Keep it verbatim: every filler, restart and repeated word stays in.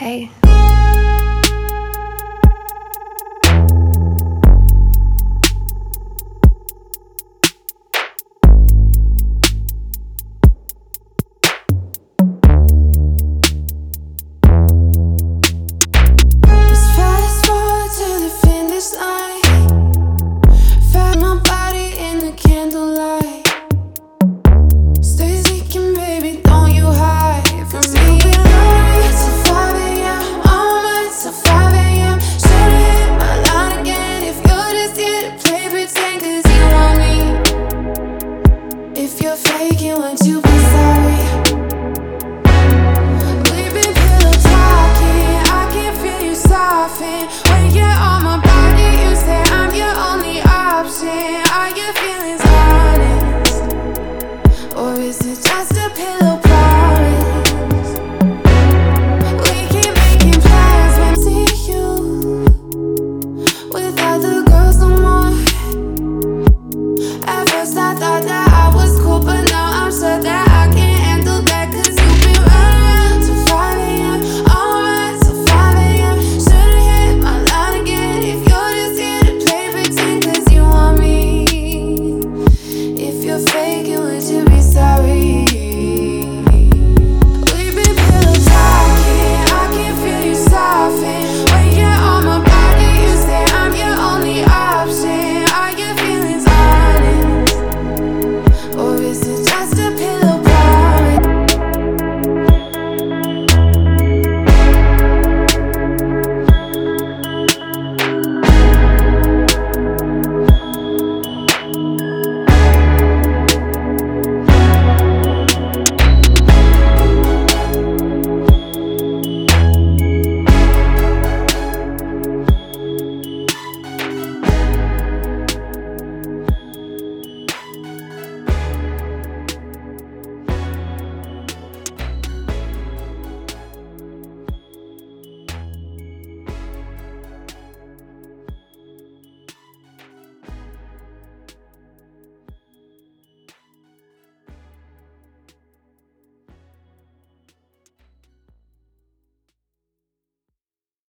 okay. If you're faking, won't you be sorry? We've been pillow talking, I can feel you soften. When you're on my body, you say I'm your only option. Are your feelings honest? Or is it just a pillow